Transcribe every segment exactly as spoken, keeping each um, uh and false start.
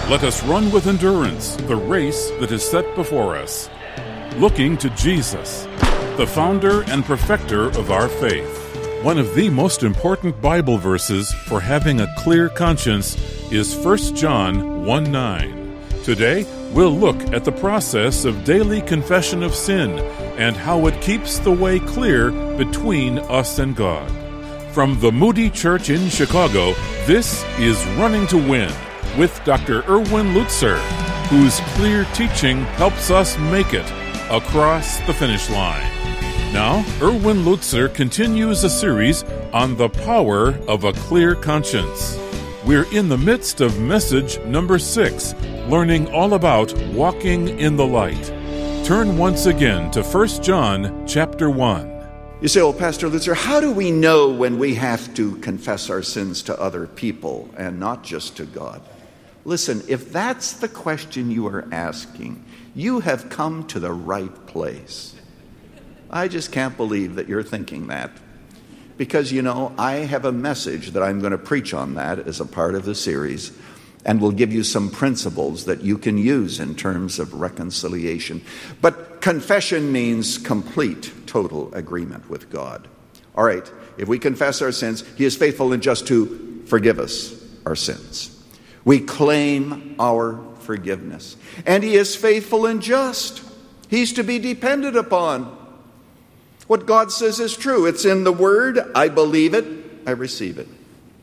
Let us run with endurance the race that is set before us, looking to Jesus, the founder and perfecter of our faith. One of the most important Bible verses for having a clear conscience is First John one nine. Today, we'll look at the process of daily confession of sin and how it keeps the way clear between us and God. From the Moody Church in Chicago, this is Running to Win with Doctor Erwin Lutzer, whose clear teaching helps us make it across the finish line. Now, Erwin Lutzer continues a series on the power of a clear conscience. We're in the midst of message number six, learning all about walking in the light. Turn once again to First John chapter one. You say, well, Pastor Lutzer, how do we know when we have to confess our sins to other people and not just to God? Listen, if that's the question you are asking, you have come to the right place. I just can't believe that you're thinking that. Because, you know, I have a message that I'm going to preach on that as a part of the series, and will give you some principles that you can use in terms of reconciliation. But confession means complete, total agreement with God. All right, if we confess our sins, He is faithful and just to forgive us our sins. We claim our forgiveness. And He is faithful and just. He's to be depended upon. What God says is true. It's in the Word. I believe it. I receive it.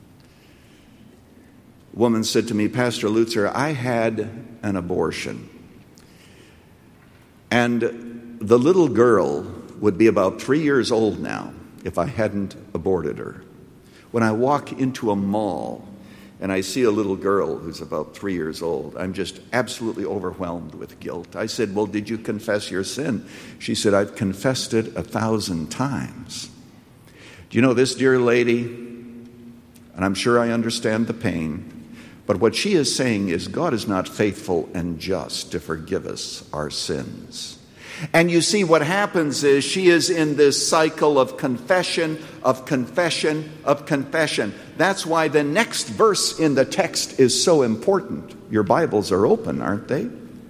A woman said to me, Pastor Lutzer, I had an abortion. And the little girl would be about three years old now if I hadn't aborted her. When I walk into a mall and I see a little girl who's about three years old, I'm just absolutely overwhelmed with guilt. I said, well, did you confess your sin? She said, I've confessed it a thousand times. Do you know this dear lady? And I'm sure I understand the pain. But what she is saying is God is not faithful and just to forgive us our sins. And you see, what happens is she is in this cycle of confession, of confession, of confession. That's why the next verse in the text is so important. Your Bibles are open, aren't they?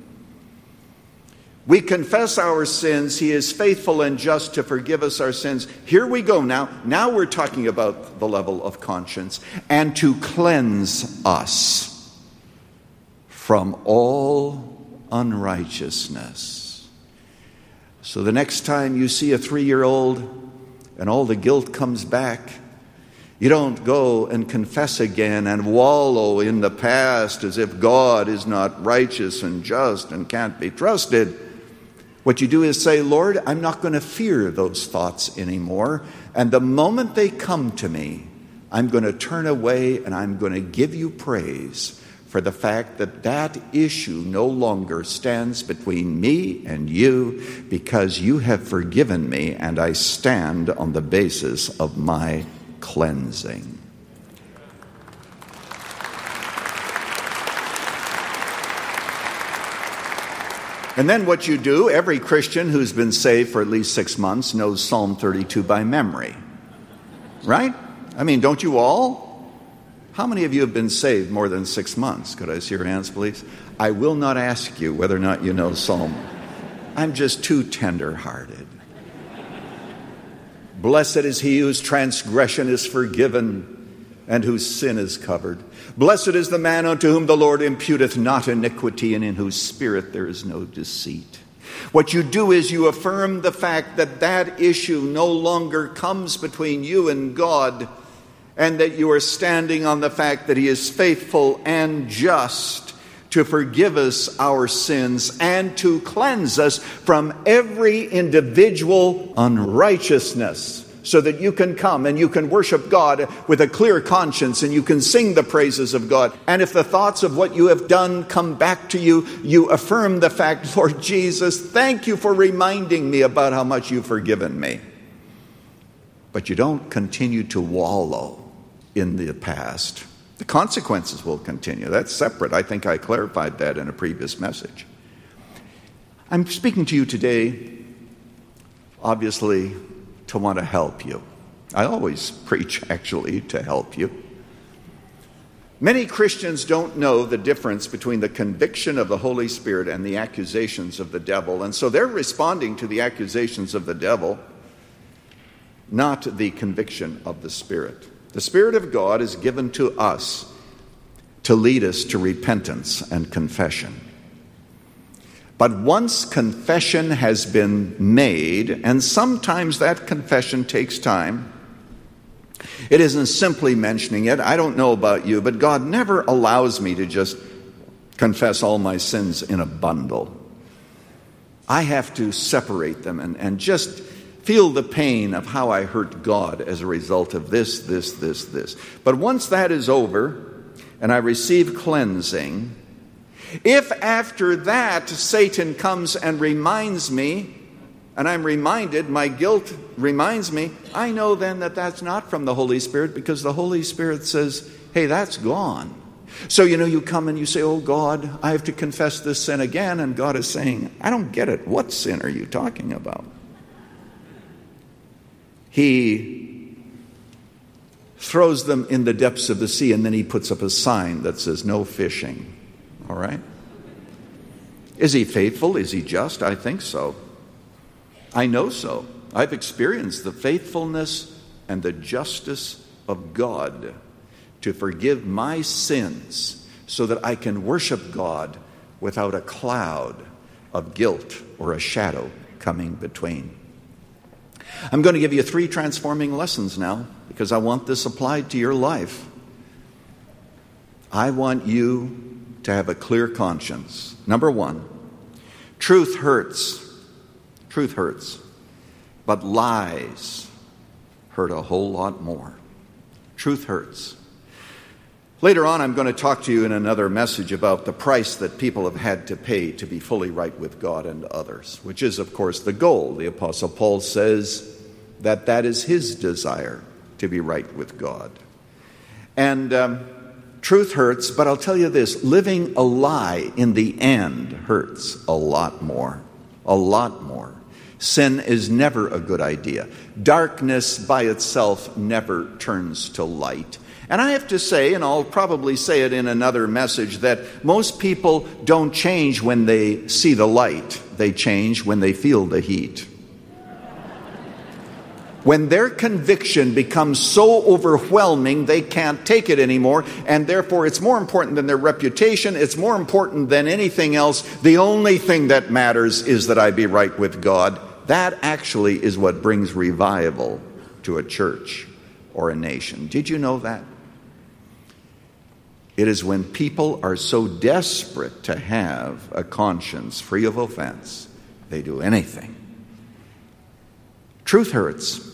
We confess our sins. He is faithful and just to forgive us our sins. Here we go now. Now we're talking about the level of conscience. And to cleanse us from all unrighteousness. So the next time you see a three-year-old and all the guilt comes back, you don't go and confess again and wallow in the past as if God is not righteous and just and can't be trusted. What you do is say, Lord, I'm not going to fear those thoughts anymore. And the moment they come to me, I'm going to turn away and I'm going to give you praise for the fact that that issue no longer stands between me and you, because you have forgiven me and I stand on the basis of my cleansing. And then what you do, every Christian who's been saved for at least six months knows Psalm thirty-two by memory. Right? I mean, don't you all? How many of you have been saved more than six months? Could I see your hands, please? I will not ask you whether or not you know Psalm. I'm just too tender-hearted. Blessed is he whose transgression is forgiven and whose sin is covered. Blessed is the man unto whom the Lord imputeth not iniquity, and in whose spirit there is no deceit. What you do is you affirm the fact that that issue no longer comes between you and God, and that you are standing on the fact that he is faithful and just to forgive us our sins and to cleanse us from every individual unrighteousness, so that you can come and you can worship God with a clear conscience and you can sing the praises of God. And if the thoughts of what you have done come back to you, you affirm the fact, Lord Jesus, thank you for reminding me about how much you've forgiven me. But you don't continue to wallow in the past. The consequences will continue. That's separate. I think I clarified that in a previous message. I'm speaking to you today, obviously, to want to help you. I always preach, actually, to help you. Many Christians don't know the difference between the conviction of the Holy Spirit and the accusations of the devil, and so they're responding to the accusations of the devil, not the conviction of the Spirit. The Spirit of God is given to us to lead us to repentance and confession. But once confession has been made, and sometimes that confession takes time, it isn't simply mentioning it. I don't know about you, but God never allows me to just confess all my sins in a bundle. I have to separate them and, and just feel the pain of how I hurt God as a result of this, this, this, this. But once that is over, and I receive cleansing, if after that Satan comes and reminds me, and I'm reminded, my guilt reminds me, I know then that that's not from the Holy Spirit, because the Holy Spirit says, hey, that's gone. So, you know, you come and you say, oh God, I have to confess this sin again, and God is saying, I don't get it. What sin are you talking about? He throws them in the depths of the sea, and then he puts up a sign that says no fishing. All right? Is he faithful? Is he just? I think so. I know so. I've experienced the faithfulness and the justice of God to forgive my sins so that I can worship God without a cloud of guilt or a shadow coming between. I'm going to give you three transforming lessons now, because I want this applied to your life. I want you to have a clear conscience. Number one, truth hurts. Truth hurts. But lies hurt a whole lot more. Truth hurts. Later on, I'm going to talk to you in another message about the price that people have had to pay to be fully right with God and others, which is, of course, the goal. The Apostle Paul says that that is his desire, to be right with God. And um, truth hurts, but I'll tell you this, living a lie in the end hurts a lot more, a lot more. Sin is never a good idea. Darkness by itself never turns to light. And I have to say, and I'll probably say it in another message, that most people don't change when they see the light. They change when they feel the heat. When their conviction becomes so overwhelming, they can't take it anymore, and therefore it's more important than their reputation, it's more important than anything else. The only thing that matters is that I be right with God. That actually is what brings revival to a church or a nation. Did you know that? It is when people are so desperate to have a conscience free of offense, they do anything. Truth hurts.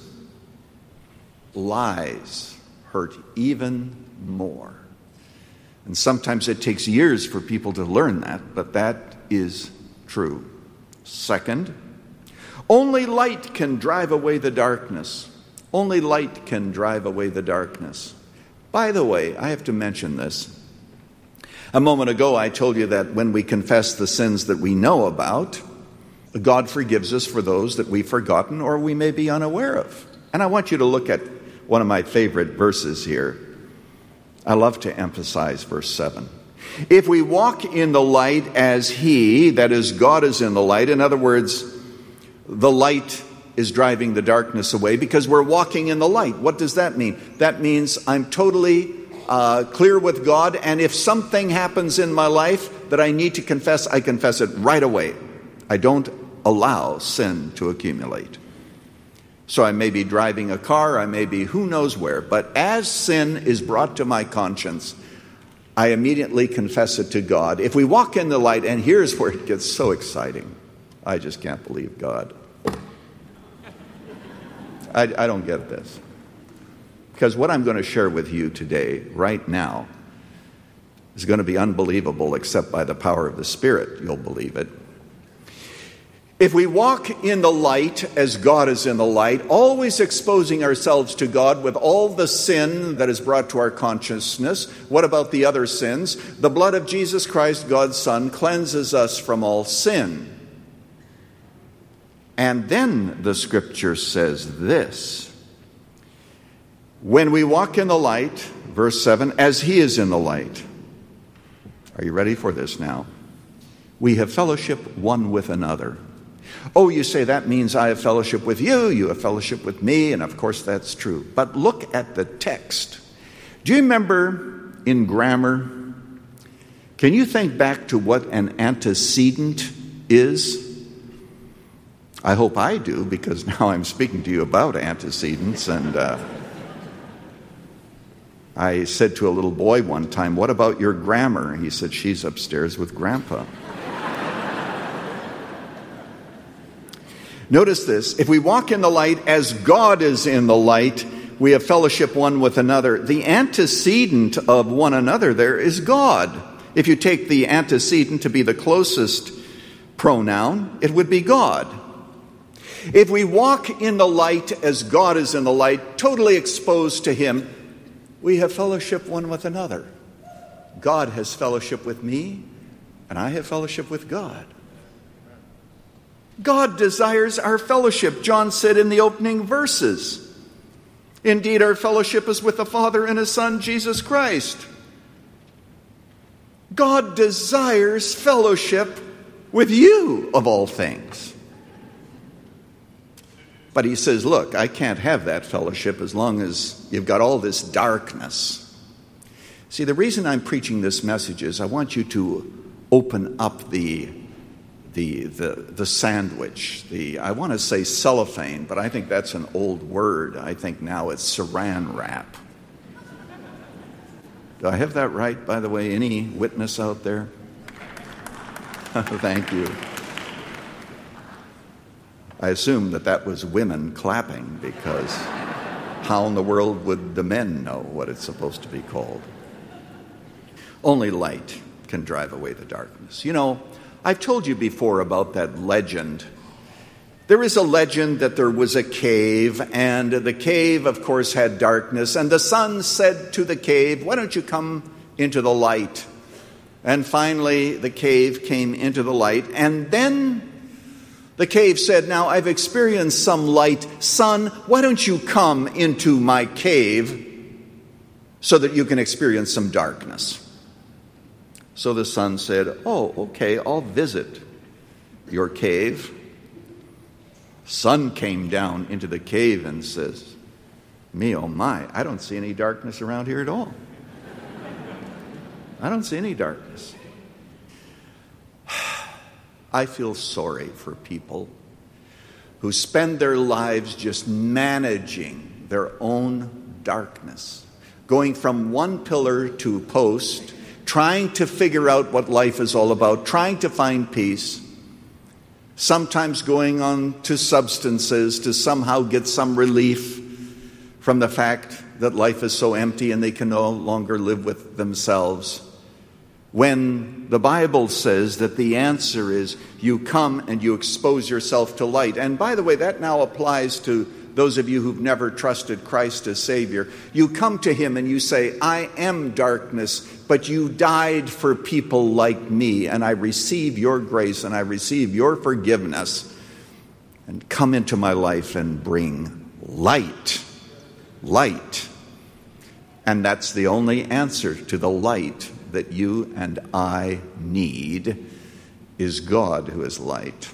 Lies hurt even more. And sometimes it takes years for people to learn that, but that is true. Second, only light can drive away the darkness. Only light can drive away the darkness. By the way, I have to mention this. A moment ago, I told you that when we confess the sins that we know about, God forgives us for those that we've forgotten or we may be unaware of. And I want you to look at one of my favorite verses here. I love to emphasize verse seven. If we walk in the light as He, that is, God is in the light. In other words, the light is driving the darkness away because we're walking in the light. What does that mean? That means I'm totally uh, clear with God, and if something happens in my life that I need to confess, I confess it right away. I don't allow sin to accumulate. So I may be driving a car, I may be who knows where, but as sin is brought to my conscience, I immediately confess it to God. If we walk in the light, and here's where it gets so exciting. I just can't believe God. I, I don't get this. Because what I'm going to share with you today, right now, is going to be unbelievable, except by the power of the Spirit, you'll believe it. If we walk in the light as God is in the light, always exposing ourselves to God with all the sin that is brought to our consciousness, what about the other sins? The blood of Jesus Christ, God's Son, cleanses us from all sin. And then the Scripture says this, When we walk in the light, verse seven, as he is in the light. Are you ready for this now? We have fellowship one with another. Oh, you say that means I have fellowship with you, you have fellowship with me, and of course that's true. But look at the text. Do you remember in grammar, can you think back to what an antecedent is? I hope I do, because now I'm speaking to you about antecedents. And uh, I said to a little boy one time, what about your grammar? He said, she's upstairs with Grandpa. Notice this. If we walk in the light as God is in the light, we have fellowship one with another. The antecedent of one another there is God. If you take the antecedent to be the closest pronoun, it would be God. If we walk in the light as God is in the light, totally exposed to him, we have fellowship one with another. God has fellowship with me, and I have fellowship with God. God desires our fellowship, John said in the opening verses. Indeed, our fellowship is with the Father and his Son, Jesus Christ. God desires fellowship with you, of all things. But he says, look, I can't have that fellowship as long as you've got all this darkness. See, the reason I'm preaching this message is I want you to open up the the the, the sandwich. The I want to say cellophane, but I think that's an old word. I think now it's saran wrap. Do I have that right, by the way? Any witness out there? Thank you. I assume that that was women clapping, because how in the world would the men know what it's supposed to be called? Only light can drive away the darkness. You know, I've told you before about that legend. There is a legend that there was a cave, and the cave, of course, had darkness. And the sun said to the cave, why don't you come into the light? And finally, the cave came into the light. And then the cave said, now I've experienced some light. Sun, why don't you come into my cave so that you can experience some darkness? So the sun said, oh, okay, I'll visit your cave. Sun came down into the cave and says, me, oh my, I don't see any darkness around here at all. I don't see any darkness. I feel sorry for people who spend their lives just managing their own darkness, going from one pillar to post, trying to figure out what life is all about, trying to find peace, sometimes going on to substances to somehow get some relief from the fact that life is so empty and they can no longer live with themselves. When the Bible says that the answer is you come and you expose yourself to light. And by the way, that now applies to those of you who've never trusted Christ as Savior. You come to him and you say, I am darkness, but you died for people like me, and I receive your grace and I receive your forgiveness, and come into my life and bring light. Light. And that's the only answer to the light that you and I need, is God who is light.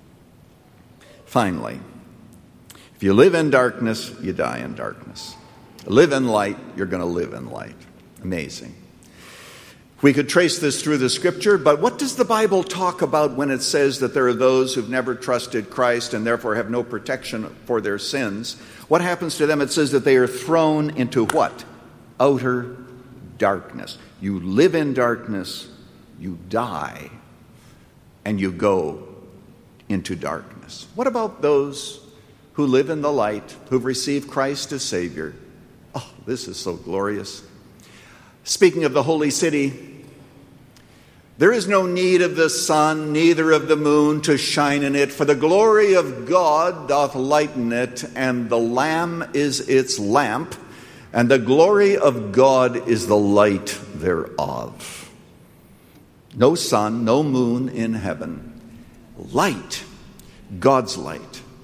Finally, if you live in darkness, you die in darkness. Live in light, you're going to live in light. Amazing. We could trace this through the scripture, but what does the Bible talk about when it says that there are those who've never trusted Christ and therefore have no protection for their sins? What happens to them? It says that they are thrown into what? Outer darkness. You live in darkness, you die, and you go into darkness. What about those who live in the light, who've received Christ as Savior? Oh, this is so glorious. Speaking of the holy city, there is no need of the sun, neither of the moon to shine in it, for the glory of God doth lighten it, and the Lamb is its lamp, and the glory of God is the light thereof. No sun, no moon in heaven. Light, God's light.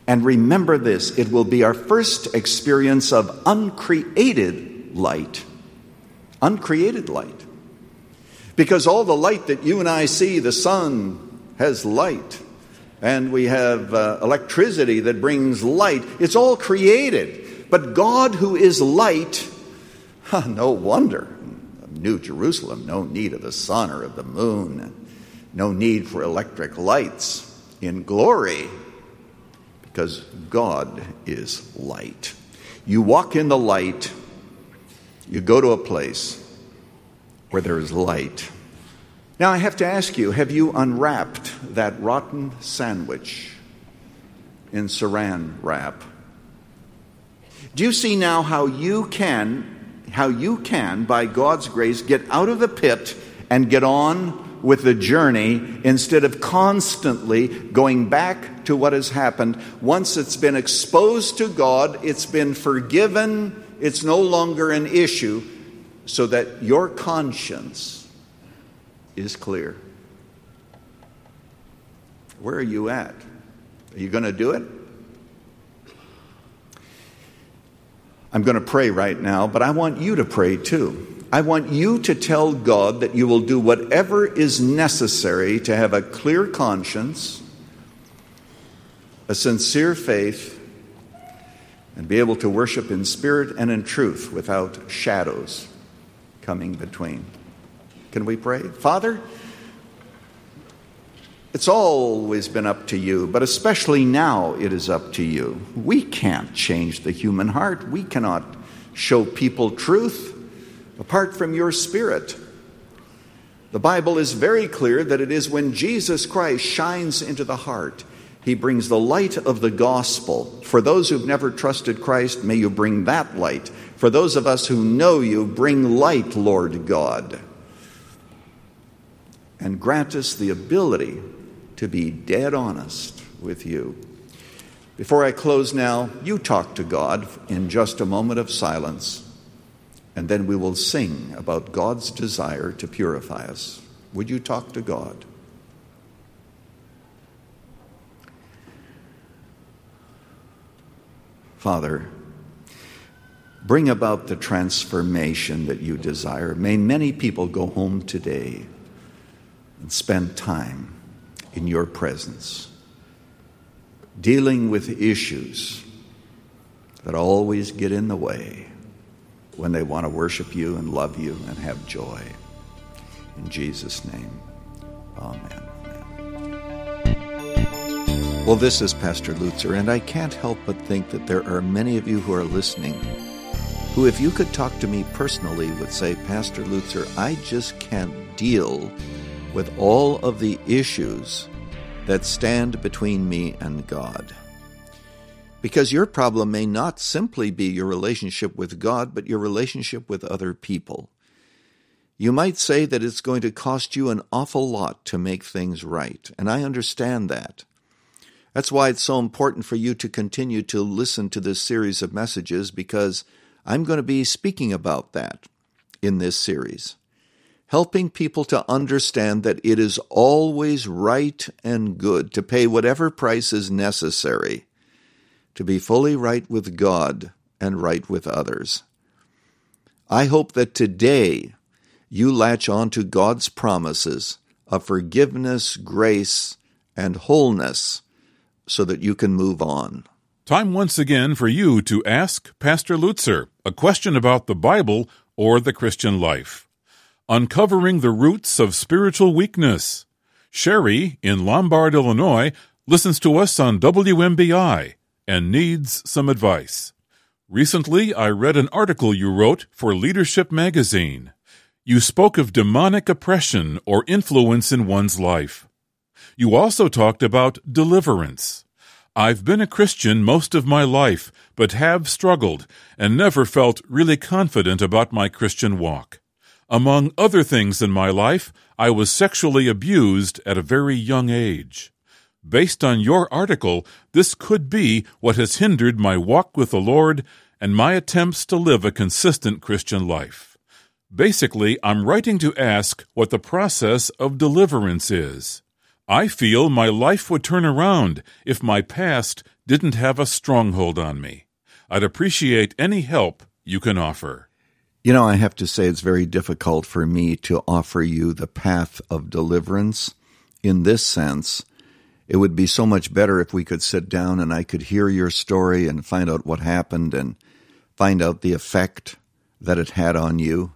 And remember this, it will be our first experience of uncreated light. Uncreated light. Because all the light that you and I see, the sun has light. And we have uh, electricity that brings light. It's all created. But God, who is light, huh, no wonder. New Jerusalem, no need of the sun or of the moon. No need for electric lights in glory. Because God is light. You walk in the light, you go to a place where there is light. Now I have to ask you, have you unwrapped that rotten sandwich in saran wrap? Do you see now how you can, how you can, by God's grace, get out of the pit and get on with the journey instead of constantly going back to what has happened? Once it's been exposed to God, it's been forgiven, it's no longer an issue, so that your conscience is clear. Where are you at? Are you going to do it? I'm going to pray right now, but I want you to pray too. I want you to tell God that you will do whatever is necessary to have a clear conscience, a sincere faith, and be able to worship in spirit and in truth without shadows coming between. Can we pray? Father, it's always been up to you, but especially now it is up to you. We can't change the human heart. We cannot show people truth apart from your Spirit. The Bible is very clear that it is when Jesus Christ shines into the heart, he brings the light of the gospel. For those who've never trusted Christ, may you bring that light. For those of us who know you, bring light, Lord God. And grant us the ability to be dead honest with you. Before I close now, you talk to God in just a moment of silence. And then we will sing about God's desire to purify us. Would you talk to God? Father, bring about the transformation that you desire. May many people go home today and spend time in your presence, dealing with issues that always get in the way when they want to worship you and love you and have joy. In Jesus' name, amen. Well, this is Pastor Lutzer, and I can't help but think that there are many of you who are listening who, if you could talk to me personally, would say, Pastor Lutzer, I just can't deal with all of the issues that stand between me and God. Because your problem may not simply be your relationship with God, but your relationship with other people. You might say that it's going to cost you an awful lot to make things right, and I understand that. That's why it's so important for you to continue to listen to this series of messages, because I'm going to be speaking about that in this series, helping people to understand that it is always right and good to pay whatever price is necessary to be fully right with God and right with others. I hope that today you latch on to God's promises of forgiveness, grace, and wholeness so that you can move on. Time once again for you to ask Pastor Lutzer a question about the Bible or the Christian life. Uncovering the roots of spiritual weakness. Sherry in Lombard, Illinois, listens to us on W M B I and needs some advice. Recently, I read an article you wrote for Leadership magazine. You spoke of demonic oppression or influence in one's life. You also talked about deliverance. I've been a Christian most of my life, but have struggled and never felt really confident about my Christian walk. Among other things in my life, I was sexually abused at a very young age. Based on your article, this could be what has hindered my walk with the Lord and my attempts to live a consistent Christian life. Basically, I'm writing to ask what the process of deliverance is. I feel my life would turn around if my past didn't have a stronghold on me. I'd appreciate any help you can offer. You know, I have to say it's very difficult for me to offer you the path of deliverance. In this sense, it would be so much better if we could sit down and I could hear your story and find out what happened and find out the effect that it had on you.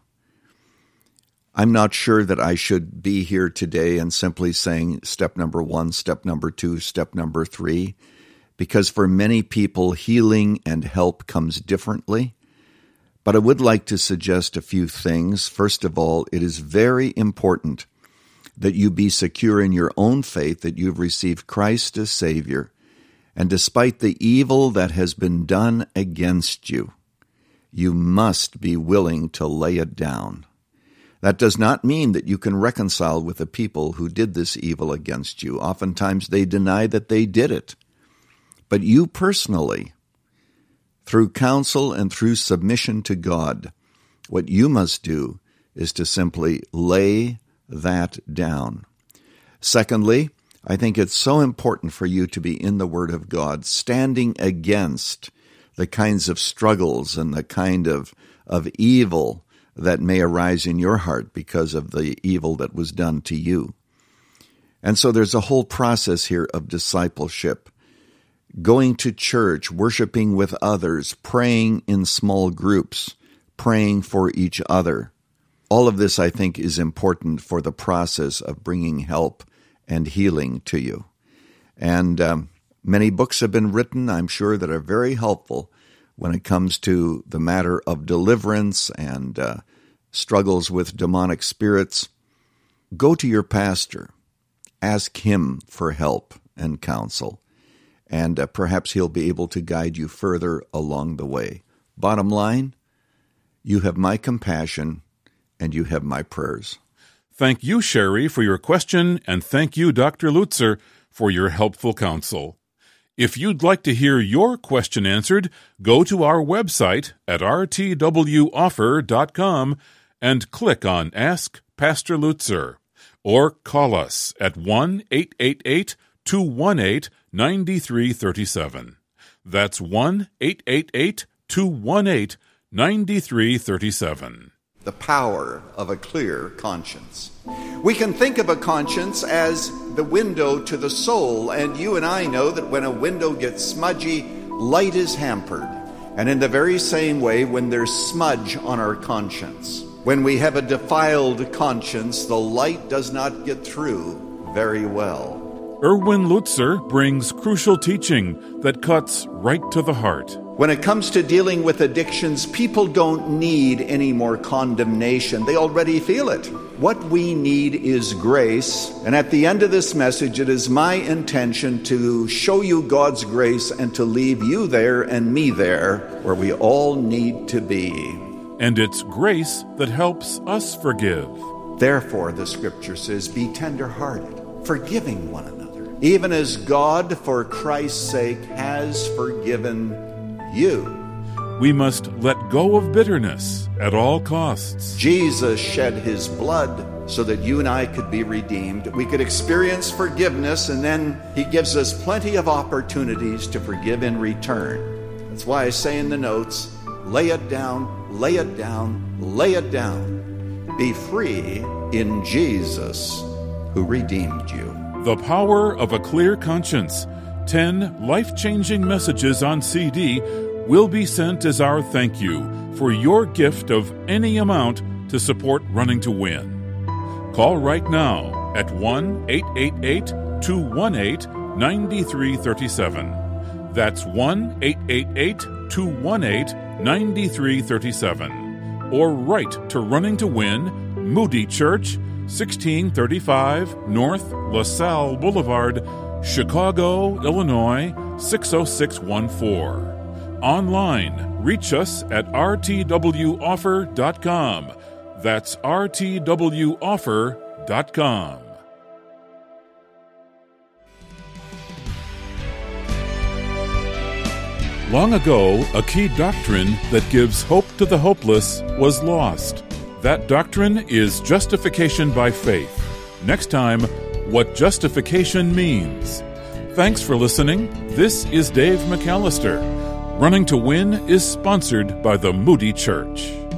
I'm not sure that I should be here today and simply saying step number one, step number two, step number three, because for many people, healing and help comes differently. But I would like to suggest a few things. First of all, it is very important that you be secure in your own faith, that you've received Christ as Savior, and despite the evil that has been done against you, you must be willing to lay it down. That does not mean that you can reconcile with the people who did this evil against you. Oftentimes they deny that they did it. But you personally, through counsel and through submission to God, what you must do is to simply lay that down. Secondly, I think it's so important for you to be in the Word of God, standing against the kinds of struggles and the kind of, of evil that may arise in your heart because of the evil that was done to you. And so there's a whole process here of discipleship, going to church, worshiping with others, praying in small groups, praying for each other. All of this, I think, is important for the process of bringing help and healing to you. And um, many books have been written, I'm sure, that are very helpful when it comes to the matter of deliverance and uh, struggles with demonic spirits. Go to your pastor. Ask him for help and counsel, and uh, perhaps he'll be able to guide you further along the way. Bottom line, you have my compassion and you have my prayers. Thank you, Sherry, for your question, and thank you, Doctor Lutzer, for your helpful counsel. If you'd like to hear your question answered, go to our website at r t w offer dot com and click on Ask Pastor Lutzer, or call us at one eight eight eight, two one eight, nine three three seven. That's one eight eight eight, two one eight, nine three three seven. The power of a clear conscience. We can think of a conscience as the window to the soul, and you and I know that when a window gets smudgy, light is hampered. And in the very same way, when there's smudge on our conscience, when we have a defiled conscience, the light does not get through very well. Erwin Lutzer brings crucial teaching that cuts right to the heart. When it comes to dealing with addictions, people don't need any more condemnation. They already feel it. What we need is grace. And at the end of this message, it is my intention to show you God's grace and to leave you there and me there where we all need to be. And it's grace that helps us forgive. Therefore, the Scripture says, be tender-hearted, forgiving one another, even as God, for Christ's sake, has forgiven you. We must let go of bitterness at all costs. Jesus shed his blood so that you and I could be redeemed. We could experience forgiveness, and then he gives us plenty of opportunities to forgive in return. That's why I say in the notes, lay it down, lay it down, lay it down. Be free in Jesus who redeemed you. The Power of a Clear Conscience. Ten life-changing messages on C D will be sent as our thank you for your gift of any amount to support Running to Win. Call right now at one eight eight eight, two one eight, nine three three seven. That's one eight eight eight, two one eight, nine three three seven. Or write to Running to Win, Moody Church, sixteen thirty-five North LaSalle Boulevard, Chicago, Illinois, six oh six one four. Online, reach us at r t w offer dot com. That's r t w offer dot com. Long ago, a key doctrine that gives hope to the hopeless was lost. That doctrine is justification by faith. Next time, what justification means. Thanks for listening. This is Dave McAllister. Running to Win is sponsored by the Moody Church.